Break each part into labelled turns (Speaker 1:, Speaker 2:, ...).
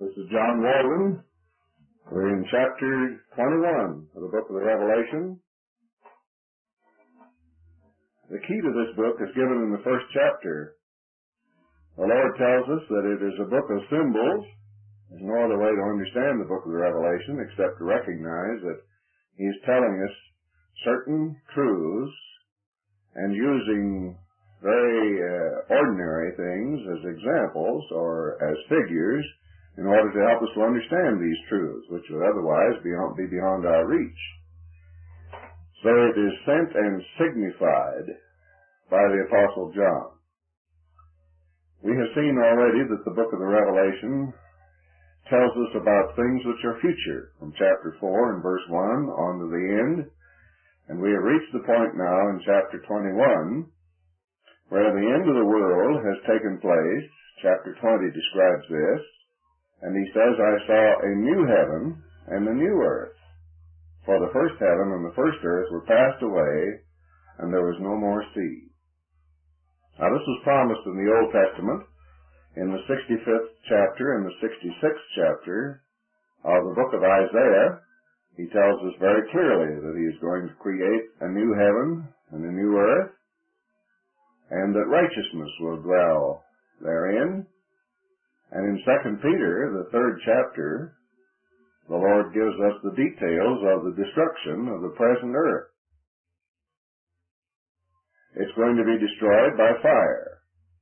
Speaker 1: This is John Walden. We're in chapter 21 of the book of the Revelation. The key to this book is given in the first chapter. The Lord tells us that it is a book of symbols. There's no other way to understand the book of the Revelation except to recognize that He is telling us certain truths and using very ordinary things as examples or as figures in order to help us to understand these truths, which would otherwise be beyond our reach. So it is sent and signified by the Apostle John. We have seen already that the book of the Revelation tells us about things which are future, from chapter 4 and verse 1 on to the end. And we have reached the point now in chapter 21 where the end of the world has taken place. Chapter 20 describes this. And he says, I saw a new heaven and a new earth. For the first heaven and the first earth were passed away, and there was no more sea. Now this was promised in the Old Testament, in the 65th chapter and the 66th chapter of the book of Isaiah. He tells us very clearly that he is going to create a new heaven and a new earth, and that righteousness will dwell therein. And in 2 Peter, the 3rd chapter, the Lord gives us the details of the destruction of the present earth. It's going to be destroyed by fire.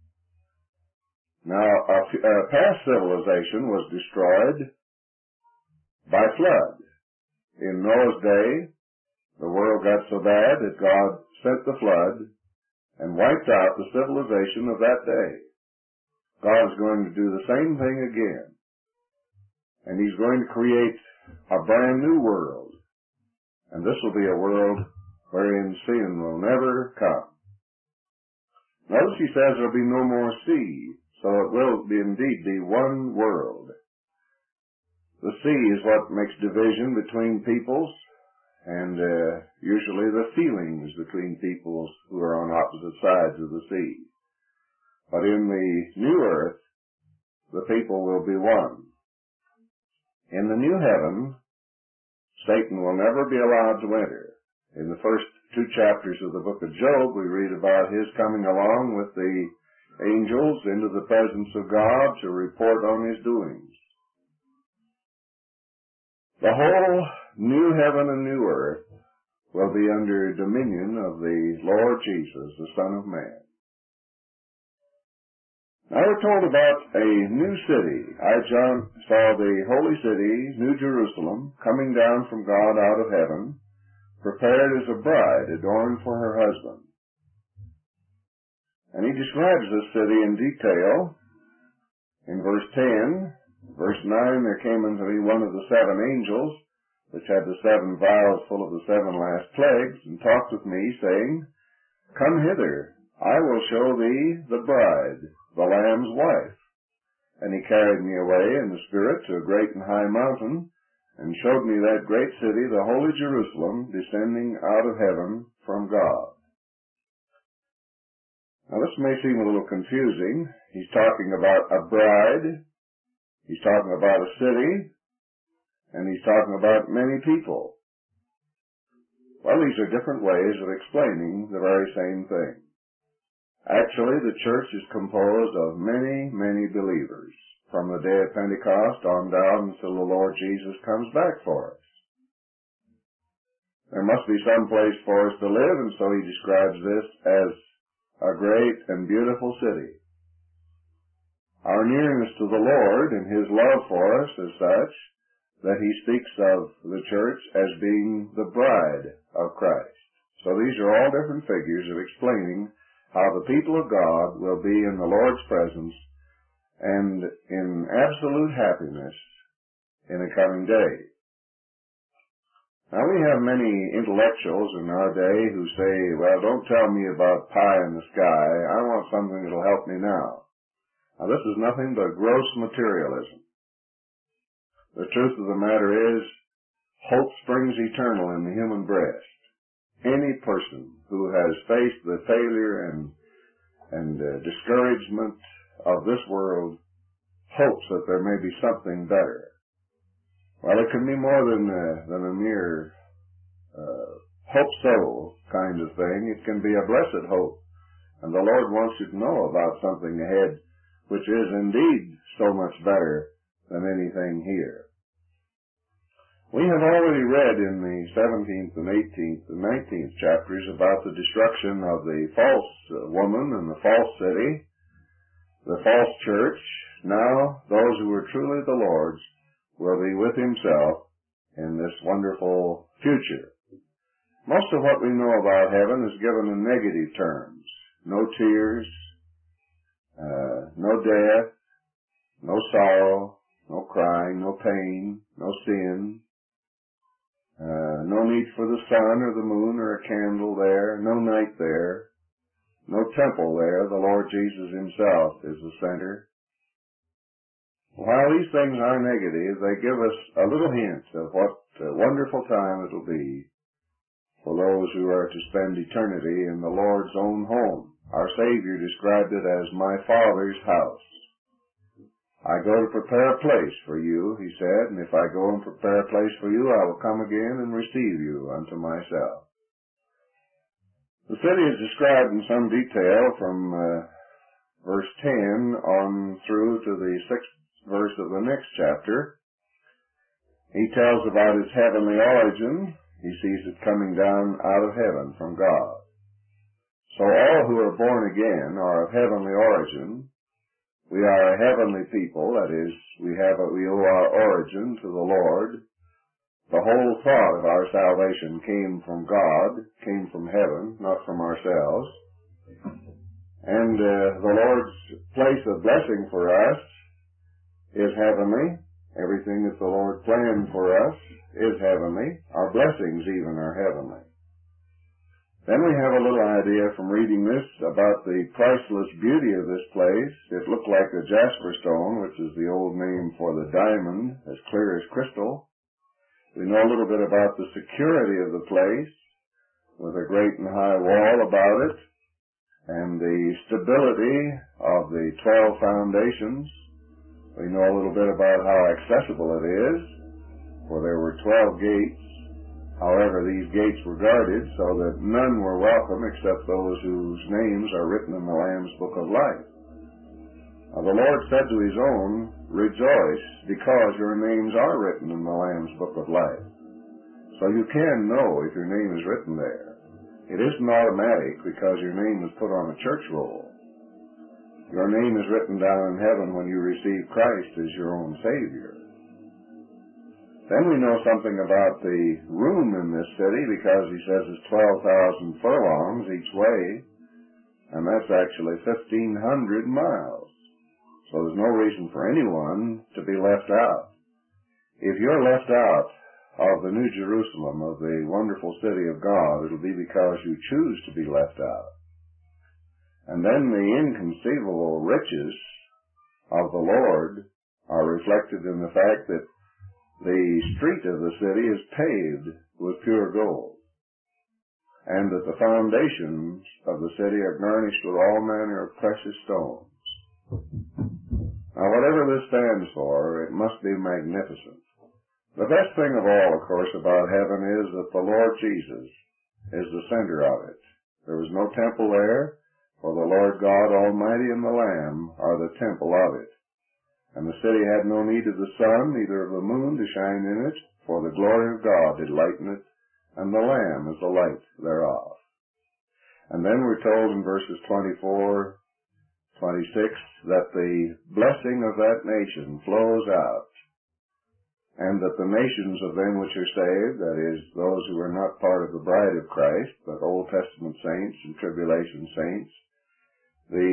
Speaker 1: Now, a past civilization was destroyed by flood. In Noah's day, the world got so bad that God sent the flood and wiped out the civilization of that day. God is going to do the same thing again. And He's going to create a brand new world. And this will be a world wherein sin will never come. Notice He says there will be no more sea, so it will indeed be one world. The sea is what makes division between peoples, and usually the feelings between peoples who are on opposite sides of the sea. But in the new earth, the people will be one. In the new heaven, Satan will never be allowed to enter. In the first 2 chapters of the book of Job, we read about his coming along with the angels into the presence of God to report on his doings. The whole new heaven and new earth will be under dominion of the Lord Jesus, the Son of Man. Now we're told about a new city. John, saw the holy city, New Jerusalem, coming down from God out of heaven, prepared as a bride adorned for her husband. And he describes this city in detail. In verse 10, verse 9, there came unto me one of the 7 angels, which had the 7 vials full of the 7 last plagues, and talked with me, saying, Come hither, I will show thee the bride, the Lamb's wife. And he carried me away in the Spirit to a great and high mountain, and showed me that great city, the holy Jerusalem, descending out of heaven from God. Now this may seem a little confusing. He's talking about a bride, he's talking about a city, and he's talking about many people. Well, these are different ways of explaining the very same thing. Actually, the church is composed of many, many believers, from the day of Pentecost on down until the Lord Jesus comes back for us. There must be some place for us to live, and so he describes this as a great and beautiful city. Our nearness to the Lord and His love for us is such that He speaks of the church as being the bride of Christ. So these are all different figures of explaining how the people of God will be in the Lord's presence and in absolute happiness in the coming day. Now we have many intellectuals in our day who say, well, don't tell me about pie in the sky. I want something that will help me now. Now this is nothing but gross materialism. The truth of the matter is, hope springs eternal in the human breast. Any person who has faced the failure and discouragement of this world, hopes that there may be something better. Well, it can be more than a mere hope so kind of thing. It can be a blessed hope. And the Lord wants you to know about something ahead which is indeed so much better than anything here. We have already read in the 17th and 18th and 19th chapters about the destruction of the false woman and the false city, the false church. Now, those who are truly the Lord's will be with Himself in this wonderful future. Most of what we know about heaven is given in negative terms. No tears, no death, no sorrow, no crying, no pain, no sin, no need for the sun or the moon or a candle there, no night there, no temple there. The Lord Jesus Himself is the center. While these things are negative, they give us a little hint of what a wonderful time it will be for those who are to spend eternity in the Lord's own home. Our Savior described it as my Father's house. I go to prepare a place for you, He said, and if I go and prepare a place for you, I will come again and receive you unto myself. The city is described in some detail from verse 10 on through to the 6th verse of the next chapter. He tells about its heavenly origin. He sees it coming down out of heaven from God. So all who are born again are of heavenly origin. We are a heavenly people, that is, we owe our origin to the Lord. The whole thought of our salvation came from God, came from heaven, not from ourselves. And the Lord's place of blessing for us is heavenly. Everything that the Lord planned for us is heavenly. Our blessings even are heavenly. Then we have a little idea from reading this about the priceless beauty of this place. It looked like a jasper stone, which is the old name for the diamond, as clear as crystal. We know a little bit about the security of the place, with a great and high wall about it, and the stability of the 12 foundations. We know a little bit about how accessible it is, for there were 12 gates. However, these gates were guarded so that none were welcome except those whose names are written in the Lamb's Book of Life. Now, the Lord said to His own, rejoice, because your names are written in the Lamb's Book of Life. So you can know if your name is written there. It isn't automatic because your name is put on a church roll. Your name is written down in heaven when you receive Christ as your own Savior. Then we know something about the room in this city because He says it's 12,000 furlongs each way, and that's actually 1,500 miles. So there's no reason for anyone to be left out. If you're left out of the New Jerusalem, of the wonderful city of God, it'll be because you choose to be left out. And then the inconceivable riches of the Lord are reflected in the fact that the street of the city is paved with pure gold, and that the foundations of the city are garnished with all manner of precious stones. Now, whatever this stands for, it must be magnificent. The best thing of all, of course, about heaven is that the Lord Jesus is the center of it. There was no temple there, for the Lord God Almighty and the Lamb are the temple of it. And the city had no need of the sun, neither of the moon to shine in it, for the glory of God did lighten it, and the Lamb is the light thereof. And then we're told in verses 24, 26, that the blessing of that nation flows out, and that the nations of them which are saved, that is, those who are not part of the bride of Christ, but Old Testament saints and tribulation saints, the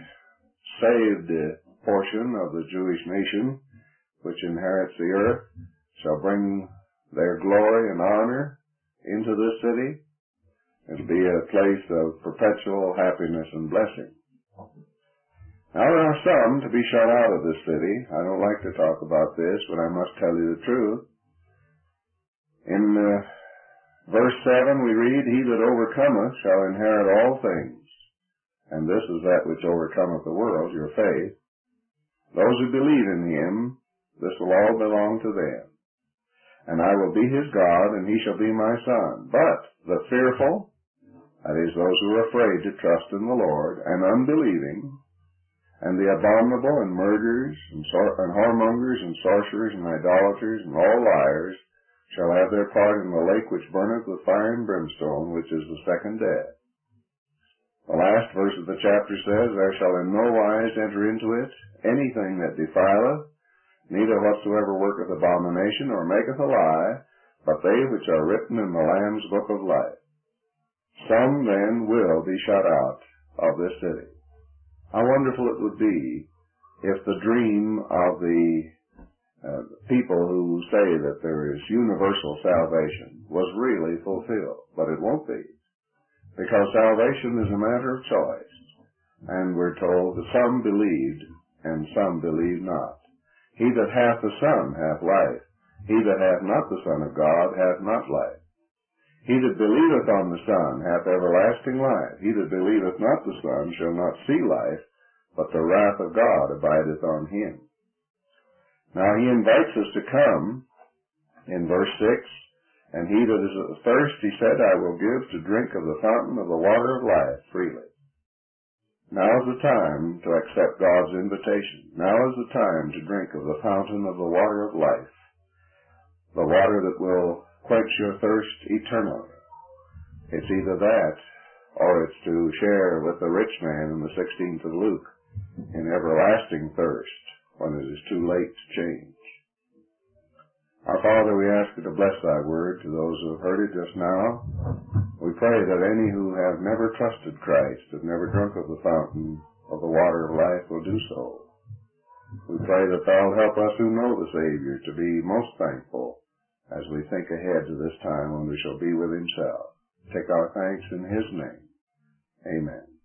Speaker 1: saved portion of the Jewish nation, which inherits the earth, shall bring their glory and honor into this city. It'll be a place of perpetual happiness and blessing. Now, there are some to be shut out of this city. I don't like to talk about this, but I must tell you the truth. In verse 7 we read, He that overcometh shall inherit all things, and this is that which overcometh the world, your faith. Those who believe in him, this will all belong to them. And I will be his God, and he shall be my son. But the fearful, that is, those who are afraid to trust in the Lord, and unbelieving, and the abominable, and murderers, and whoremongers, and sorcerers, and idolaters, and all liars, shall have their part in the lake which burneth with fire and brimstone, which is the second death. The last verse of the chapter says, There shall in no wise enter into it anything that defileth, neither whatsoever worketh abomination, or maketh a lie, but they which are written in the Lamb's book of life. Some then will be shut out of this city. How wonderful it would be if the dream of the people who say that there is universal salvation was really fulfilled. But it won't be, because salvation is a matter of choice. And we're told that some believed and some believed not. He that hath the Son hath life. He that hath not the Son of God hath not life. He that believeth on the Son hath everlasting life. He that believeth not the Son shall not see life, but the wrath of God abideth on him. Now he invites us to come in verse 6, and he that is athirst, he said, I will give to drink of the fountain of the water of life freely. Now is the time to accept God's invitation. Now is the time to drink of the fountain of the water of life, the water that will quench your thirst eternally. It's either that, or it's to share with the rich man in the 16th of Luke in everlasting thirst when it is too late to change. Our Father, we ask you to bless thy word to those who have heard it just now. We pray that any who have never trusted Christ, have never drunk of the fountain of the water of life, will do so. We pray that thou will help us who know the Savior to be most thankful as we think ahead to this time when we shall be with himself. Take our thanks in his name. Amen.